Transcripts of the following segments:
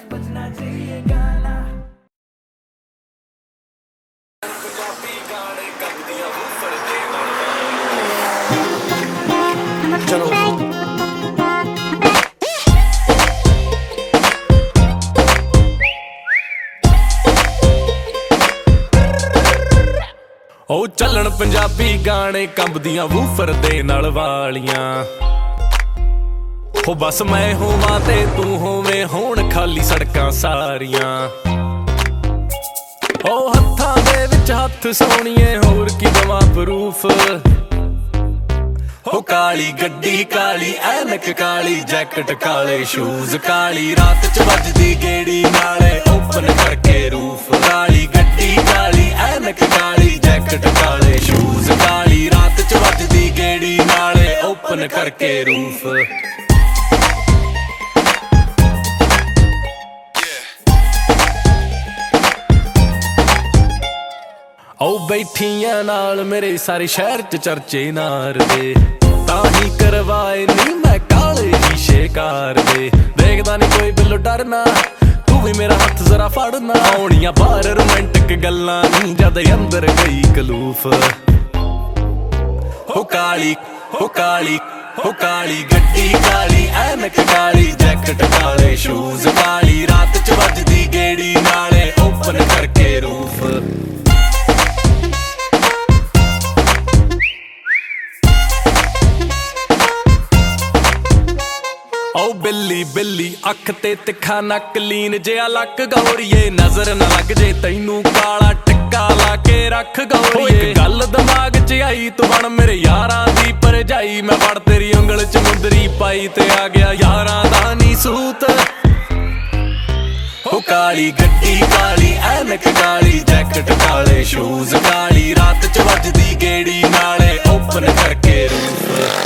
बजना चाहिए गाना। चलो ओ ਚੱਲਣ ਪੰਜਾਬੀ ਗਾਣੇ ਕੰਬਦੀਆਂ ਵੂਫਰ ਦੇ ਨਾਲ ਵਾਲੀਆਂ ਹੋ ਬਸ ਮੈਂ ਹੋਵਾਂ ਤੇ ਤੂੰ ਹੋਵੇਂ ਹੋਣ ਖਾਲੀ ਸੜਕਾਂ ਸਾਰੀਆਂ ਓ ਹੱਥਾਂ ਦੇ ਵਿੱਚ ਹੱਥ ਸੋਹਣੀਏ ਹੋਰ ਕੀ ਦਵਾਂ ਪ੍ਰੂਫ ਹੋ ਕਾਲੀ ਗੱਡੀ ਕਾਲੀ ਐਨਕ ਕਾਲੀ ਜੈਕਟ ਕਾਲੇ ਸ਼ੂਜ਼ ਕਾਲੀ ਰਾਤ ਚ ਵੱਜਦੀ ਗੇੜੀ ਨਾਲੇ ਓਪਨ ਕਰਕੇ ਰੂਫ ਕਾਲੀ ਗੱਡੀ ਕਾਲੀ ਐਨਕ ਕਾਲੀ ਜੈਕਟ ਕਾਲੇ ਸ਼ੂਜ਼ ਕਾਲੀ ਰਾਤ ਚ ਵੱਜਦੀ ਗੇੜੀ ਨਾਲੇ ਓਪਨ ਕਰਕੇ ਰੂਫ ਓ ਬੈਠੀਆਂ ਨਾਲ ਮੇਰੇ ਸਾਰੇ ਸ਼ਹਿਰ ਚ ਚਰਚੇ ਨਾਰਦੇ ਤਾਂ ਹੀ ਕਰਵਾਏ ਨੀ ਮੈਂ ਕਾਲੇ ਸ਼ੀਸ਼ੇ ਕਾਰ ਦੇ ਦੇਖਦਾ ਨੀ ਕੋਈ ਬਿੱਲੋ ਡਰਨਾ ਤੂੰ ਵੀ ਮੇਰਾ ਹੱਥ ਜ਼ਰਾ ਫੜਨਾ ਆਉਣੀਆਂ ਬਾਹਰ ਰੋਮਾਂਟਿਕ ਗੱਲਾਂ ਨੀ ਜਦ ਅੰਦਰ ਗਈ ਕਲੂਫ ਹੋ ਕਾਲੀ ਹੋ ਕਾਲੀ ਹੋ ਕਾਲੀ ਗੱਡੀ ਕਾਲੀ ਐਨਕ ਕਾਲੀ ਜੈਕਟ ਕਾਲੇ ਸ਼ੂਜ਼ ਕਾਲੀ ਰਾਤ ਚ ਵੱਜਦੀ ਗੇੜੀ ਨਾਲੇ ਓਪਨ ਕਰਕੇ ਰੂਫ ਓ ਬਿੱਲੀ ਬਿੱਲੀ ਅੱਖ ਤੇ ਤਿੱਖਾ ਨੱਕ ਲੀਨ ਜਿਹਾ ਲੱਕ ਗੌਰੀਏ ਨਜ਼ਰ ਨਾ ਲੱਗ ਜੇ ਤੈਨੂੰ ਕਾਲਾ ਟਿੱਕਾ ਲਾ ਕੇ ਰੱਖ ਗੌਰੀਏ ਇੱਕ ਗੱਲ ਦਿਮਾਗ 'ਚ ਆਈ ਤੂੰ ਬਣ ਮੇਰੇ ਯਾਰਾਂ ਦੀ ਭਰਜਾਈ ਮੈਂ ਫੜ ਤੇਰੀ ਉਂਗਲ 'ਚ ਮੁੰਦਰੀ ਪਾਈ ਤੇ ਆ ਗਿਆ ਯਾਰਾਂ ਦਾ ਨੀ ਸੂਤ ਹੋ ਕਾਲੀ ਗੱਡੀ ਕਾਲੀ ਐਨਕ ਕਾਲੀ ਜੈਕਟ ਕਾਲੇ ਸ਼ੂਜ਼ ਕਾਲੀ ਰਾਤ 'ਚ ਵੱਜਦੀ ਗੇੜੀ ਨਾਲੇ ਓਪਨ ਕਰਕੇ ਰੂਫ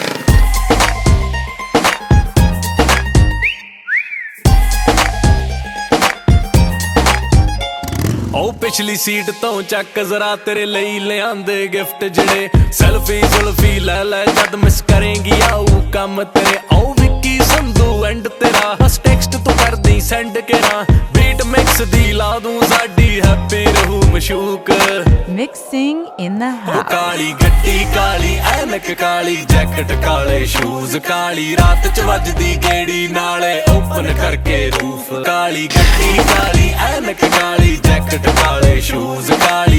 ਓ ਪਿਛਲੀ ਸੀਟ ਤੋਂ ਚੱਕ ਜ਼ਰਾ ਤੇਰੇ ਲਈ ਲਿਆਂਦੇ ਗਿਫਟ ਜਿਹੜੇ ਸੈਲਫੀ ਜ਼ੁਲਫੀ ਲੈ ਲੈ ਜਦ ਮਿਸ ਕਰੇਂਗੀ ਆਊ ਕੰਮ ਤੇਰੇ ਓ ਵਿੱਕੀ ਸੰਧੂ ਐਂਡ ਤੇਰਾ ਬਸ ਟੈਕਸਟ ਤੂੰ ਕਰਦੀ ਸੈਂਡ ਕਰਾਂ ਬੀਟ ਮਿਕਸ ਦੀ ਲਾ ਦੂੰ ਸਾਡੀ ਹੈਪੀ ਰਹੂ ਮਸ਼ੂਕ ਮਿਕਸਿੰਗ ਇਨ ਦਾ ਹਾਊਸ ਕਾਲੀ ਗੱਡੀ ਕਾਲੀ ਐਨਕ ਕਾਲੀ ਜੈਕਟ ਕਾਲੇ ਸ਼ੂਜ਼ ਕਾਲੀ ਰਾਤ ਚ ਵੱਜਦੀ ਗੇੜੀ ਨਾਲੇ ਓਪਨ ਕਰਕੇ ਰੂਫ ਕਾਲੀ ਗੱਡੀ ਕਾਲੀ ਐਨਕ ਕਾਲੀ ਜੈਕਟ ਕਾਲੇ ਸ਼ੂਜ਼ ਕਾਲੀ